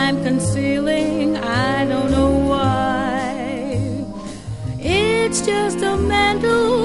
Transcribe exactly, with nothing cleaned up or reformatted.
I'm concealing, I don't know why. It's just a mental